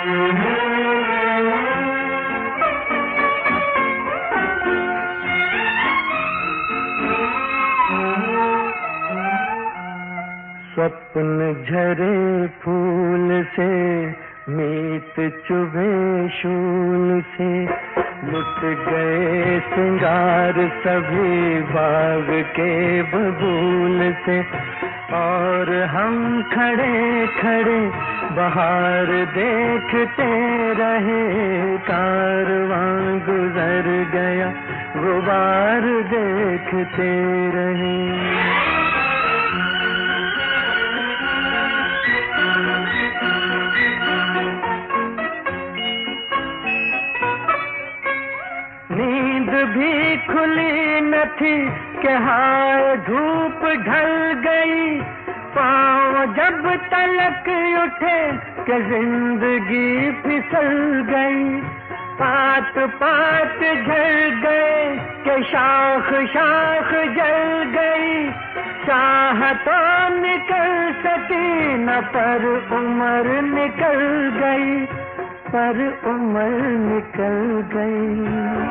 स्वप्न झरे फूल से, मीत चुभे शूल से, लुट गए सिंगार सभी बाग के बबूल से। और हम खड़े खड़े बाहर देखते रहे, कारवां गुजर गया गुबार देखते रहे। नींद भी खुली न थी कि हाय धूप ढल गई, पाँव जब तलक उठे कि जिंदगी फिसल गई। पात पात झड़ गए कि शाख शाख जल गई, चाह तो निकल सकी न पर उम्र निकल गई, पर उम्र निकल गई।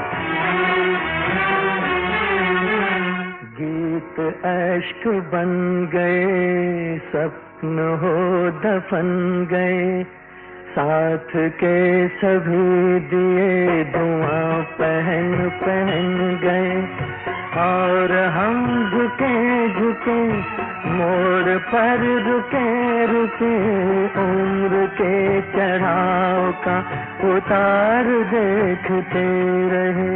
गीत अश्क बन गए, सपन हो दफन गए, साथ के सभी दिए धुआं पहन पहन गए। और हम झुके झुके मोड़ पर रुके रुके, उम्र के चढ़ाव का उतार देखते रहे।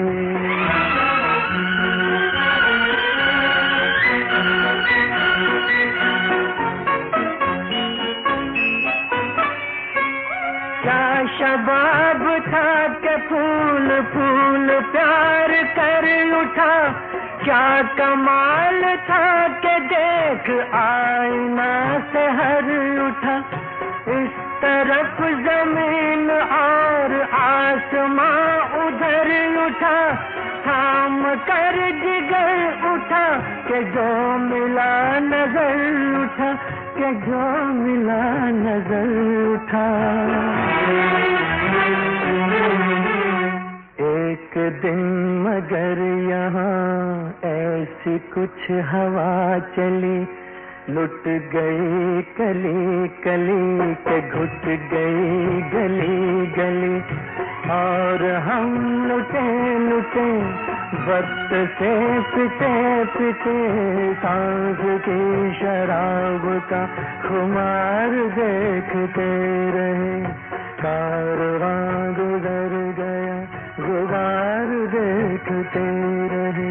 क्या शबाब था कि फूल फूल प्यार कर उठा, क्या कमाल था कि देख आईना से हर उठा। इस तरफ जमीन और आसमां उधर उठा, थाम कर जिगर उठा कि जो मिला नजर उठा, कि जो मिला नजर उठा। एक दिन मगर यहाँ ऐसी कुछ हवा चली, लुट गई कली कली के घुट गई गली गली। और हम लुटे लुटे वक्त से पिटे पिटे, सांस की शराब का खुमार देखते रहे। कारवां गुजर गया गुबार देखते रहे।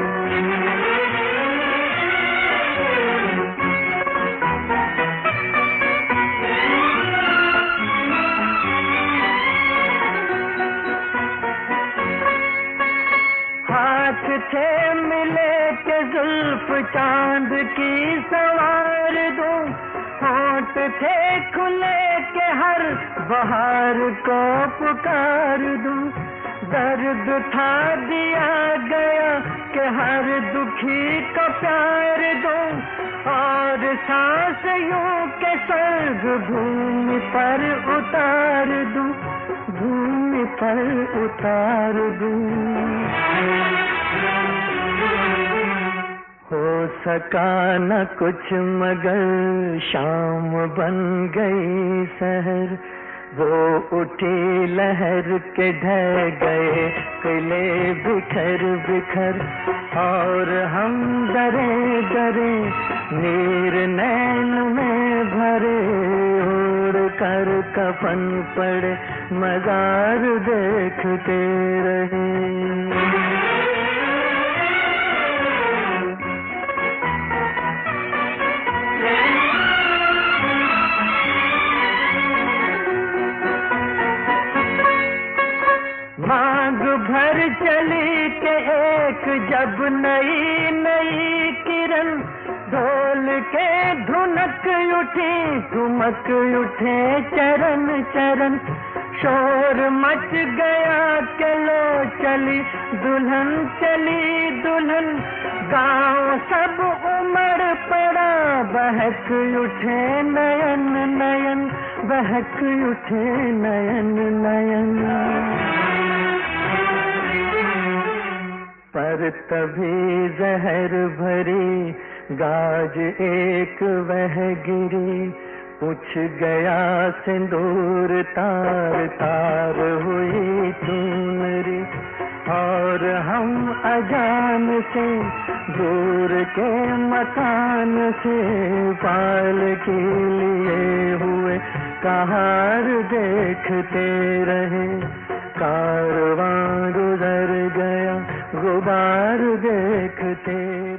हाथ थे मिले के जुल्फ चांद की सवार दूं, होंठ थे खुले के हर बहार को पुकार दूं। दर्द था दिया गया कि हर दुखी को प्यार दूं, और सांस यूं के स्वर्ग भूमि पर उतार दूं, भूमि पर उतार दूं। हो सका न कुछ मगर शाम बन गई शहर, वो उठी लहर के ढह गए किले बिखर बिखर। और हम डरे डरे नीर नैन में भरे, उड़ कर कफन पड़े मजार देखते रहे। मांग भर चली के एक जब नई नई किरण, ढोल के धुनक उठी ठुमक उठे चरण चरण। शोर मच गया के लो चली दुल्हन चली दुल्हन, गांव सब उमड़ पड़ा बहक उठे नयन नयन। बहक उठे नयन नयन। पर तभी जहर भरी गाज एक वह गिरी, पूछ गया सिंदूर तार तार हुई चुनरी। और हम अजान से दूर के मकान से पाल के लिए हुए कहार देखते रहे। कारवां गुजर गया गुबार देखते